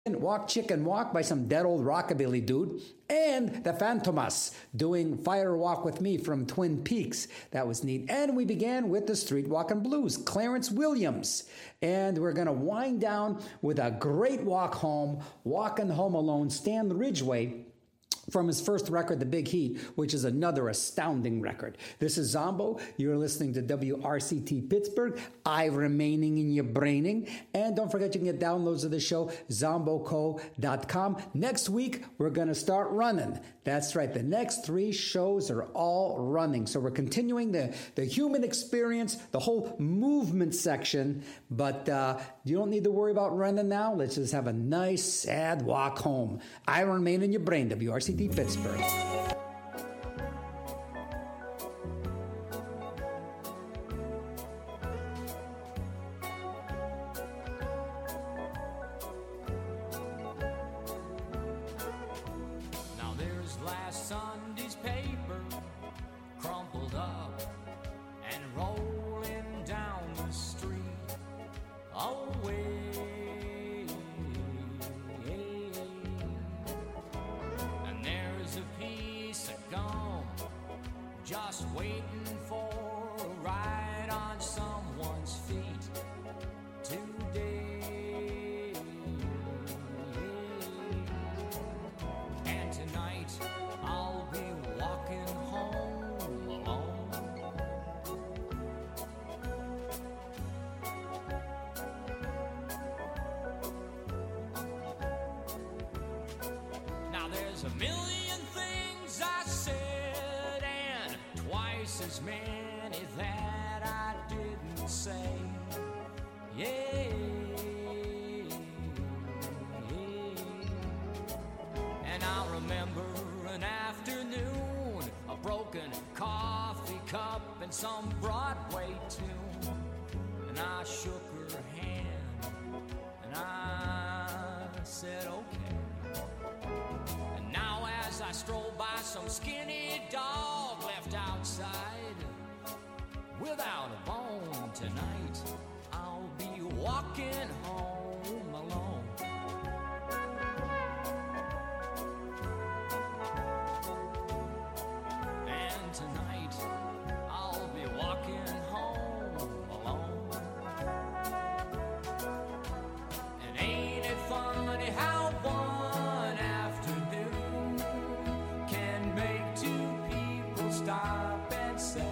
Walk Chicken Walk by some dead old rockabilly dude, and the Phantomas doing Fire Walk with Me from Twin Peaks. That was neat. And we began with the Street Walkin' Blues, Clarence Williams. And we're going to wind down with a great walk home, Walkin' Home Alone, Stan Ridgway, from his first record, The Big Heat, which is another astounding record. This is Zombo. You're listening to WRCT Pittsburgh. I remaining in your braining. And don't forget, you can get downloads of the show, zomboco.com. Next week, we're going to start running. That's right. The next 3 shows are all running. So we're continuing the human experience, the whole movement section. But you don't need to worry about running now. Let's just have a nice, sad walk home. I remain in your brain, WRCT Pittsburgh. Now there's last Sunday's paper crumpled up and rolling down the street away. Just waiting for a ride on someone's feet today. And tonight I'll be walking home alone. Now there's a million things I said, twice as many that I didn't say. Yeah. And I remember an afternoon, a broken coffee cup and some Broadway tune. And I shook her hand and I said okay. And now as I stroll by some skinny dog left outside without a bone tonight, I'll be walking home alone. And tonight I'll be walking home alone. And ain't it funny how one afternoon can make 2 people stop and say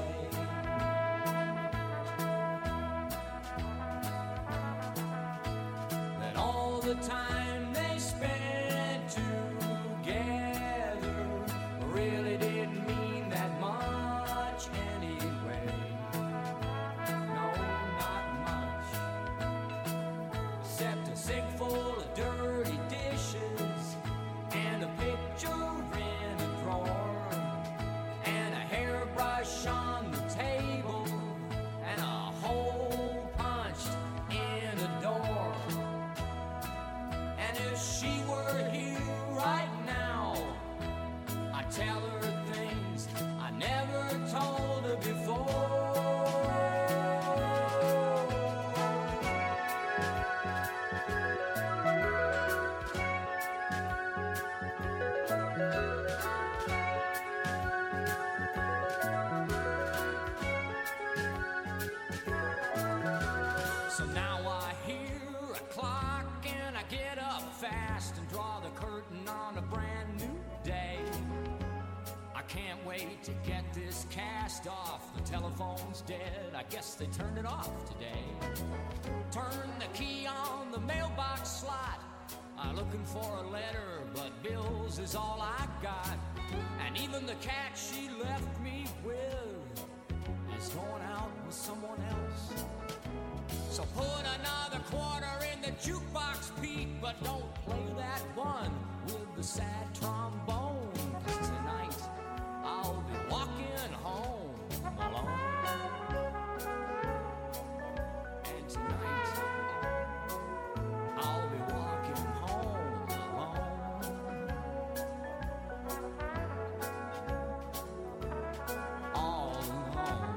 that all the time they spent together really didn't mean that much anyway. No, not much, except a sink full of dirty dishes and a picture in a drawer and a hairbrush on the table and a hole punched in a door. And if she were here right now, I'd tell her things I never told her before. So now I hear a clock and I get up fast and draw the curtain on a brand new day. I can't wait to get this cast off. The telephone's dead, I guess they turned it off today. Turn the key on the mailbox slot. I'm looking for a letter, but bills is all I got. And even the cat she left me with is going out with someone else. So put another quarter in the jukebox, Pete, but don't play that one with the sad trombone. 'Cause tonight I'll be walking home alone. And tonight I'll be walking home alone. All alone.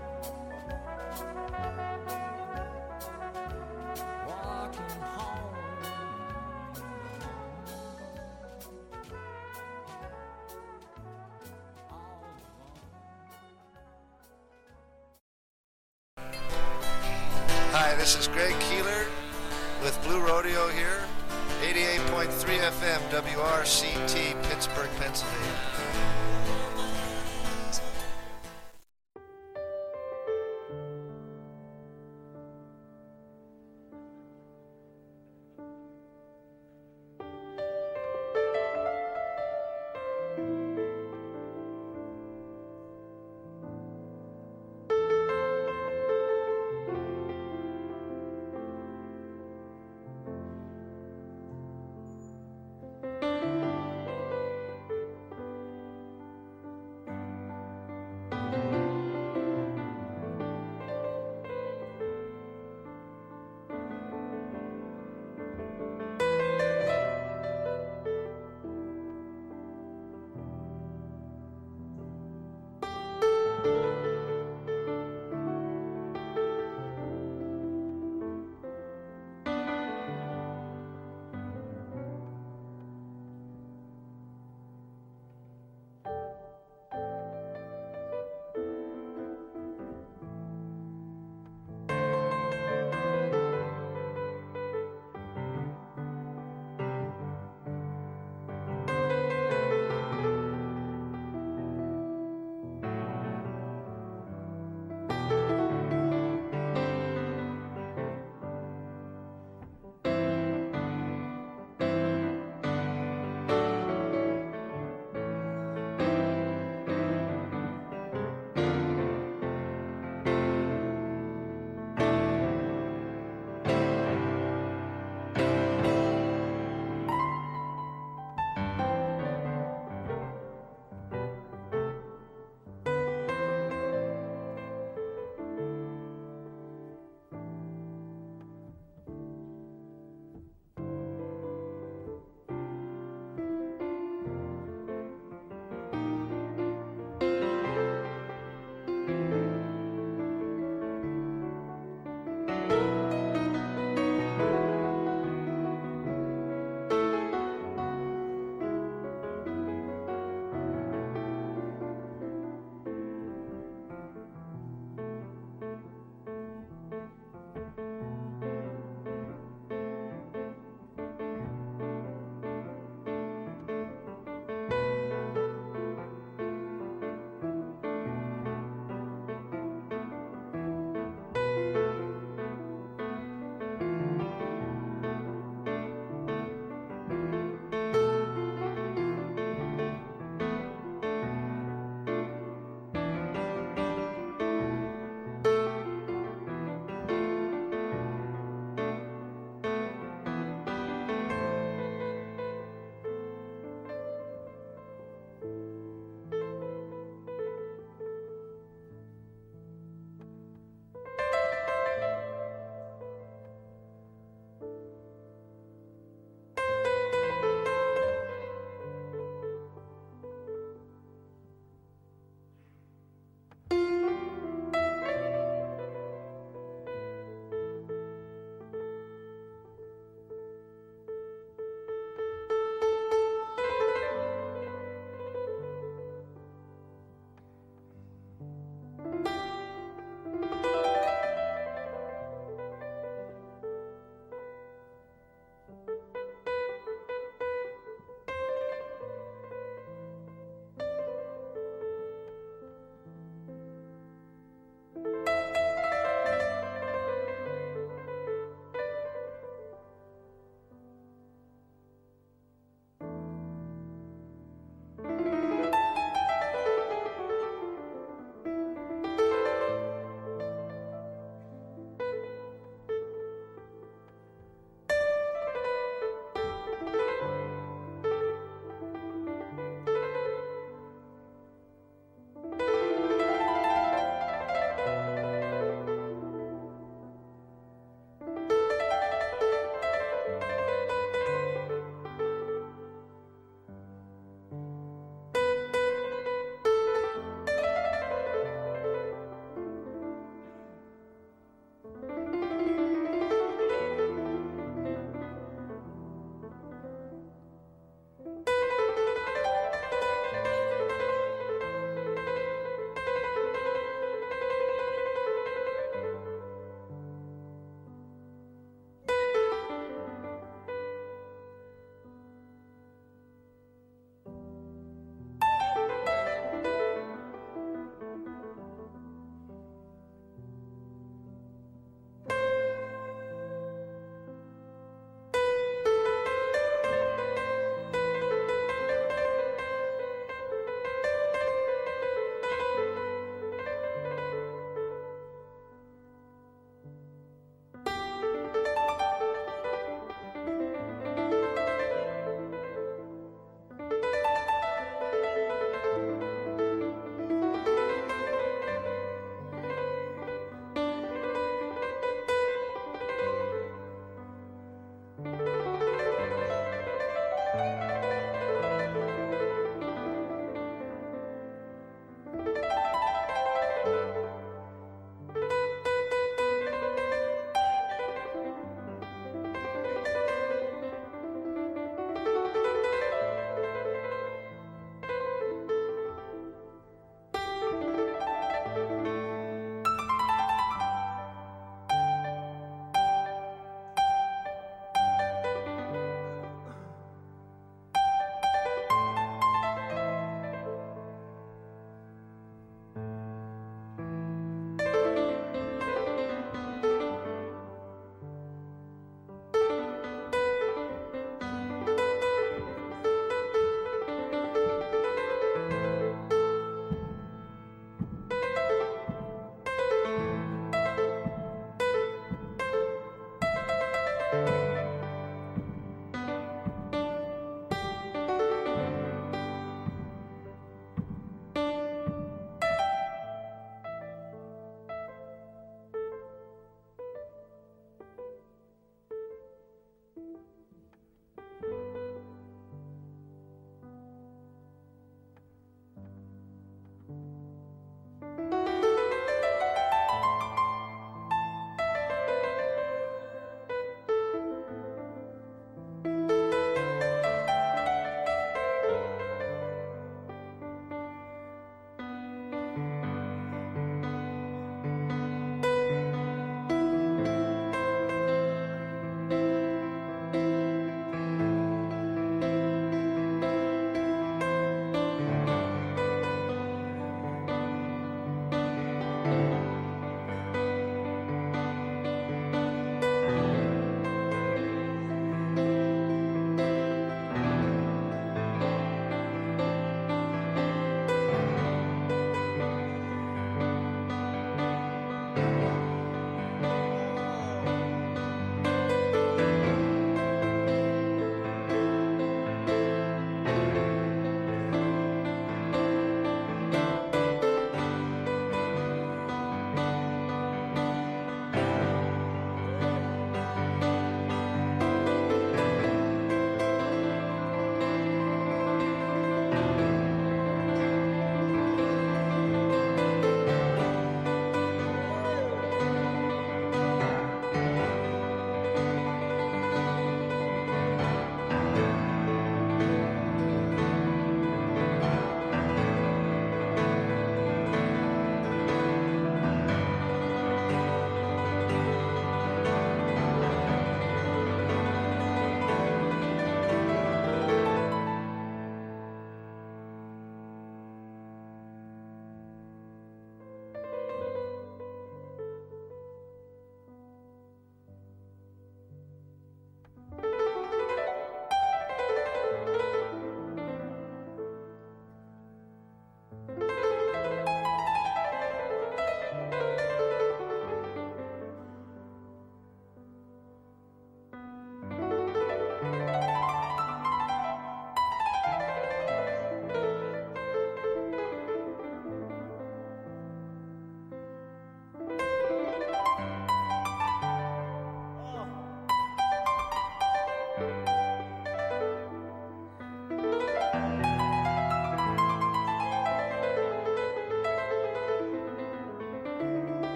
Walking home Hi, this is Greg Keeler with Blue Rodeo here, 88.3 FM WRCT, Pittsburgh, Pennsylvania.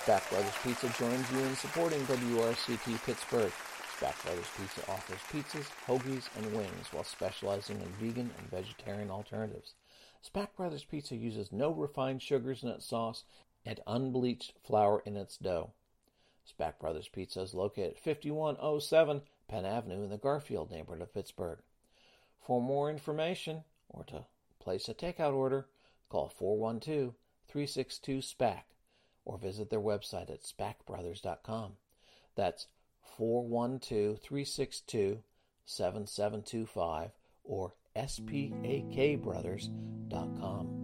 Spack Brothers Pizza joins you in supporting WRCT Pittsburgh. Spack Brothers Pizza offers pizzas, hoagies, and wings while specializing in vegan and vegetarian alternatives. Spack Brothers Pizza uses no refined sugars in its sauce and unbleached flour in its dough. Spack Brothers Pizza is located at 5107 Penn Avenue in the Garfield neighborhood of Pittsburgh. For more information or to place a takeout order, call 412-362-SPAC or visit their website at spackbrothers.com. That's 412-362-7725 or spakbrothers.com.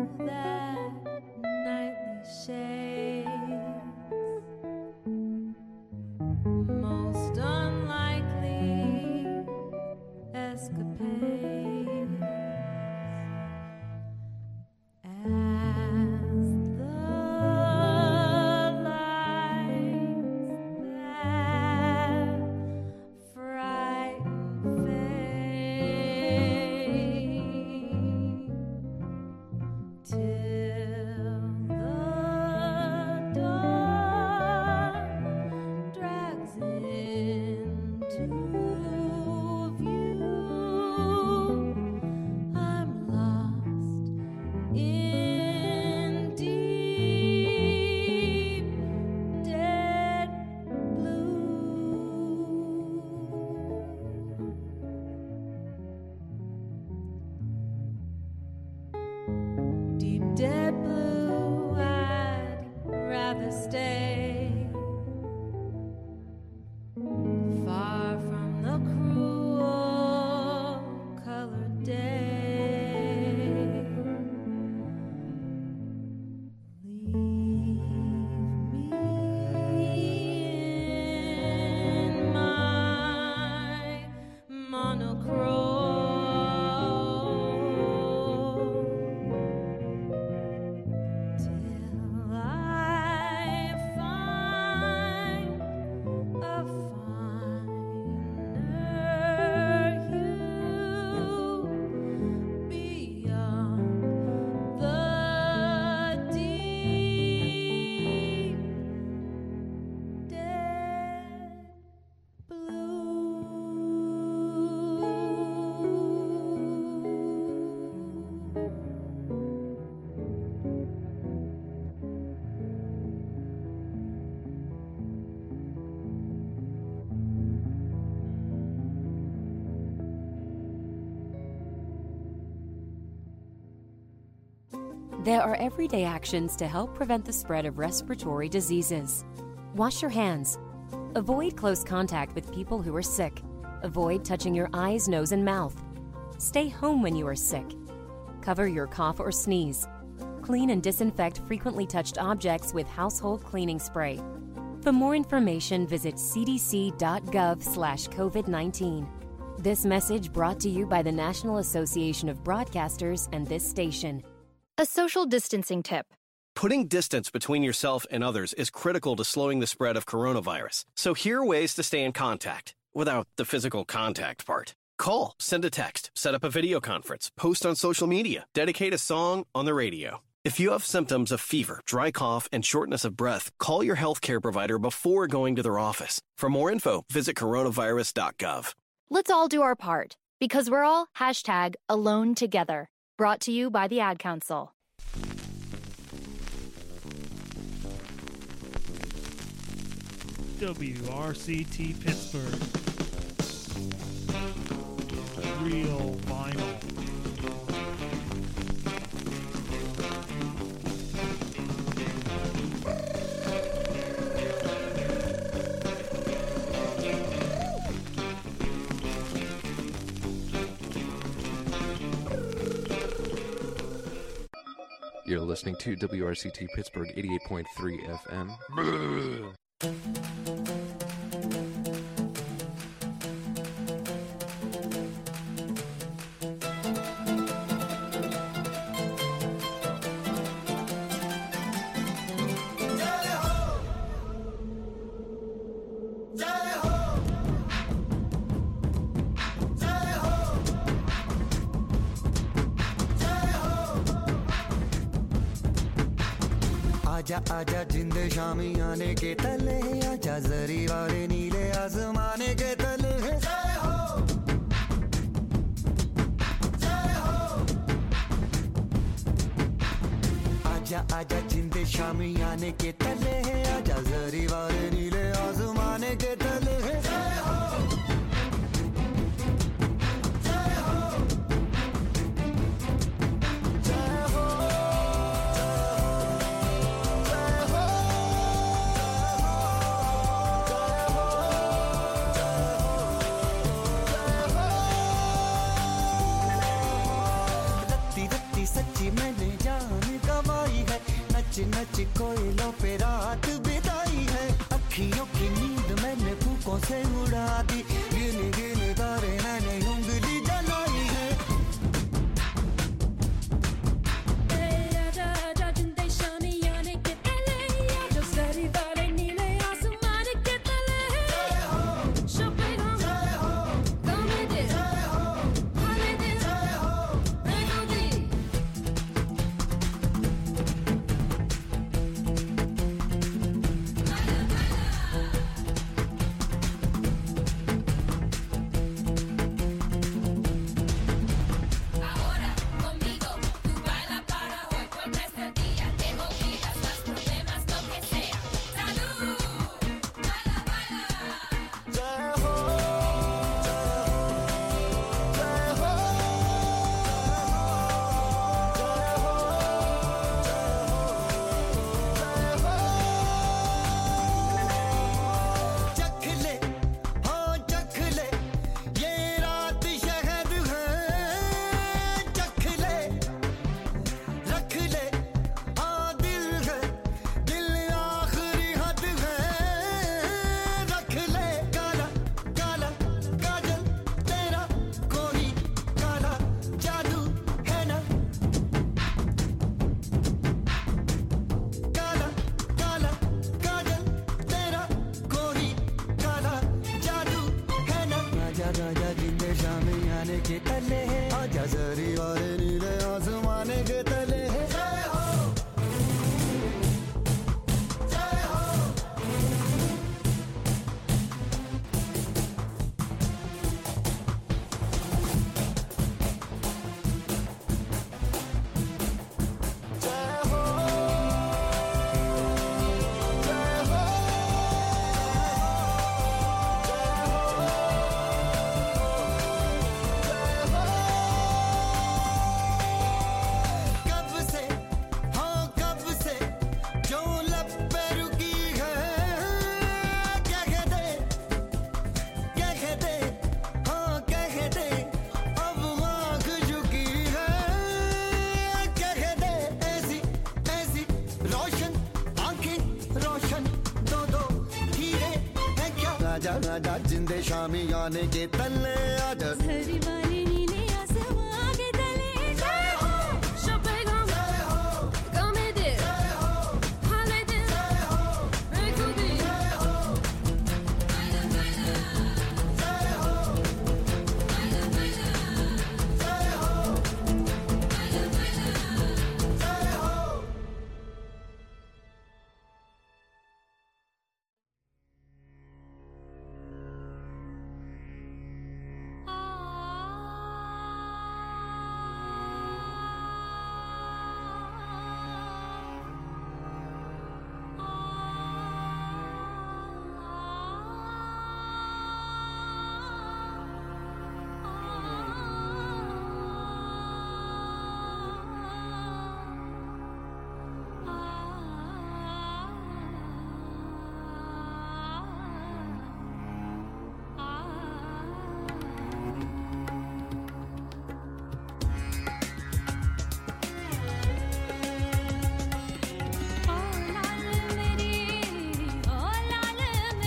that nightly shades, most unlikely escapades, as the lights that frighten fade, till the dawn drags into view. I'm lost in deep, dead blue. Deep, dead blue, I'd rather stay far from the cruel colored day. Leave me in my monochrome till I find a finer hue beyond the deep, dead There are everyday actions to help prevent the spread of respiratory diseases. Wash your hands. Avoid close contact with people who are sick. Avoid touching your eyes, nose, and mouth. Stay home when you are sick. Cover your cough or sneeze. Clean and disinfect frequently touched objects with household cleaning spray. For more information, visit cdc.gov/COVID-19. This message brought to you by the National Association of Broadcasters and this station. A social distancing tip. Putting distance between yourself and others is critical to slowing the spread of coronavirus. So here are ways to stay in contact without the physical contact part. Call, send a text, set up a video conference, post on social media, dedicate a song on the radio. If you have symptoms of fever, dry cough, and shortness of breath, call your healthcare provider before going to their office. For more info, visit coronavirus.gov. Let's all do our part, because we're all #AloneTogether. Brought to you by the Ad Council. WRCT Pittsburgh. Real vinyl. You're listening to WRCT Pittsburgh 88.3 FM. आजा आजा जिंदे शामी आने के तले आजा जरी वाले नीले आसमाने के तले जय हो जय हो आजा आजा जिंदे शामी आने के तले आजा जरी वाले नीले आसमाने के तले जय हो सच्ची मैंने जाना नच नच कोयलों पे रात बिताई है अखियों की नींद मैंने फूकों से उड़ा दी गिन गिन तारे मैंने उंगली जलाई है आजा आजा जिंदे शामियाने के तले आजा जरी वाले नीले आसमान के तले शोपे हम गाने दे हाले दे रेगो दी Ahora conmigo tú baila para hoy porque este día te olvidas los problemas lo que sea salud baila baila चख ले हाँ चख ले ये रात शहद है चख ले रख ले हाँ दिल है दिल आखिरी हद है रख ले काला काला काजल तेरा कोई काला जादू है ना काला काला काजल तेरा कोई काला जादू है ना राजा राजा जिंदे शामी आने के तले है आजा जरी वाले नीले आसमाने के तले है जय हो जय हो जय हो जय हो कब से हाँ कब से जो लब पे रुकी है क्या कहते हाँ कह दे अब आँख झुकी है क्या कहते ऐसी ऐसी रोशन आंखें रोशन दो दो हीरे है क्या राजा राजा जिंदे शामी आने के तले आजा जरी वाले